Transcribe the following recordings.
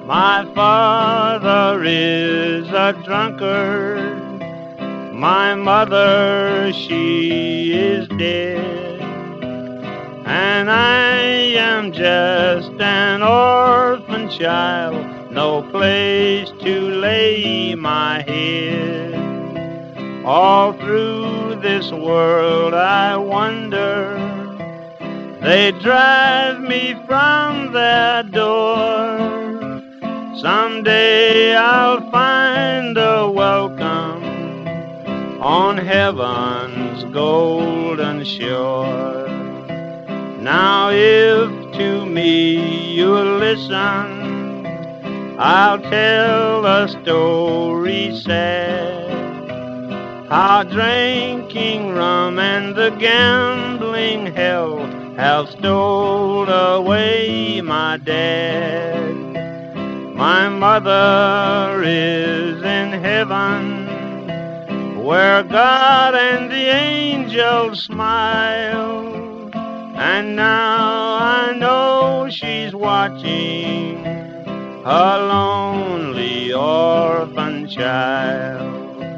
My father is a drunkard. My mother, she is dead. And I am just an orphan child, no place to lay my head. All through this world I wander. They drive me from their door. Someday I'll find a welcome on heaven's golden shore. Now if to me you'll listen, I'll tell a story sad, how drinking rum and the gambling hell have stole away my dad. My mother is in heaven, where God and the angels smile. And now I know she's watching her lonely orphan child.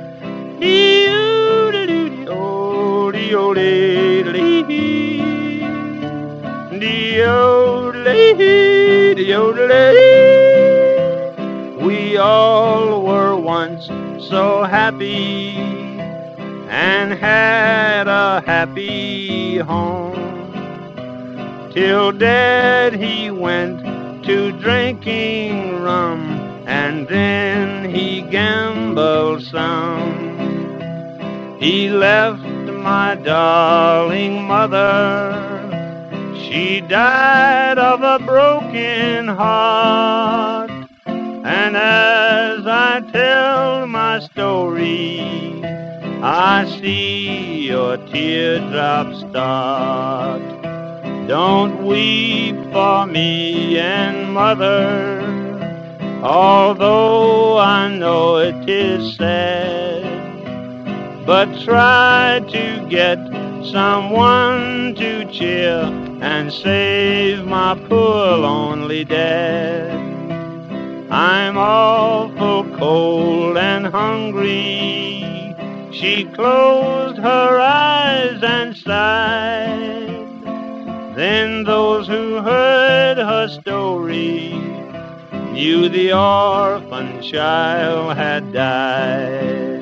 We all were once so happy and had a happy home, till Dad he went to drinking rum, and then he gambled some. He left my darling mother, she died of a broken heart. And as I tell my story, I see your teardrops start. Don't weep for me and Mother, although I know it is sad. But try to get someone to cheer and save my poor lonely Dad. I'm awful cold and hungry. She closed her eyes and sighed. Then those who heard her story knew the orphan child had died.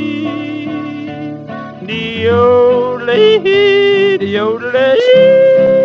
Dee-o-lee-dee-o-lee-dee-o-lee.